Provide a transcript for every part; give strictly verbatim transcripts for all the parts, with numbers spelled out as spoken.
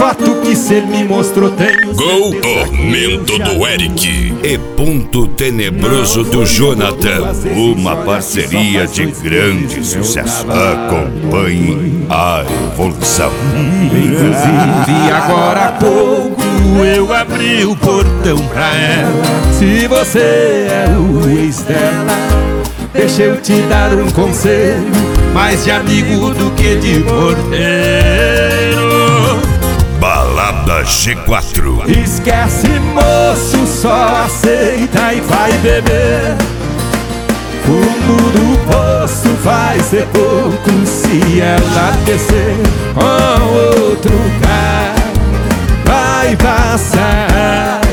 foto que cê me mostrou tenho Gol Tormento do Eric e Ponto Tenebroso do Jonathan. Uma parceria de grande sucesso. Acompanhe a evolução. Inclusive agora há pouco eu abri o portão pra ela. Se você é o ex dela, deixa eu te dar um conselho, mais de amigo do que de porteiro. Balada G quatro. Esquece, moço, só aceita e vai beber. Fundo do poço vai ser pouco se ela descer com outro cara. Vai passar,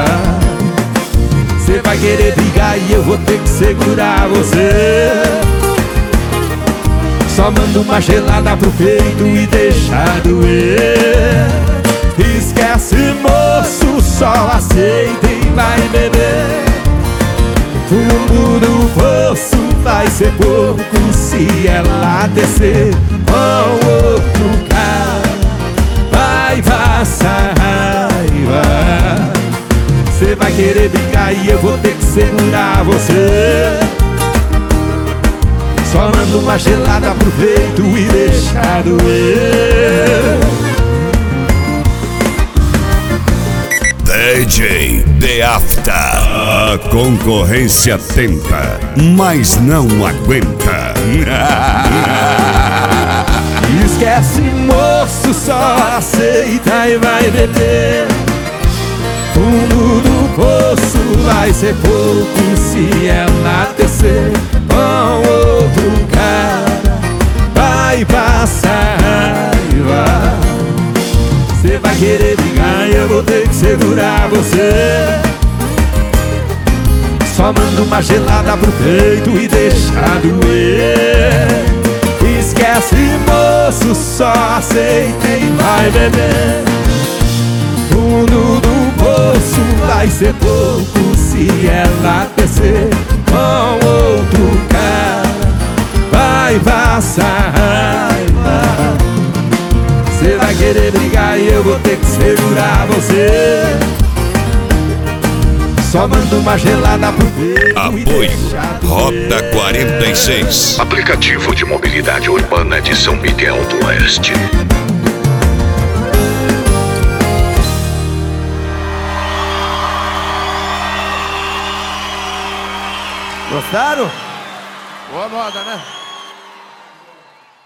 cê vai querer brigar e eu vou ter que segurar você. Só manda uma gelada pro peito e deixa doer. Esquece, moço, só aceita e vai beber. Fundo do poço vai ser pouco se ela descer com outro cara. Vai passar raiva, cê vai querer brigar e eu vou ter que segurar você. Só manda uma gelada pro peito e deixa doer. D J The After. A concorrência tenta, mas não aguenta. Esquece, moço, só aceita e vai beber. Fundo do poço vai ser pouco se ela descer com outro cara. Vai passar raiva, cê vai querer brigar e eu vou ter que segurar você. Só manda uma gelada pro peito e deixa doer. Esquece, moço, só aceita e vai beber. Fundo do poço vai ser pouco se ela descer com outro cara. Vai passar raiva, cê vai querer brigar e eu vou ter que segurar você. Só manda uma gelada pro peito. Apoio Rota quarenta e seis. Aplicativo de mobilidade urbana de São Miguel do Oeste. Gostaram? Boa moda, né?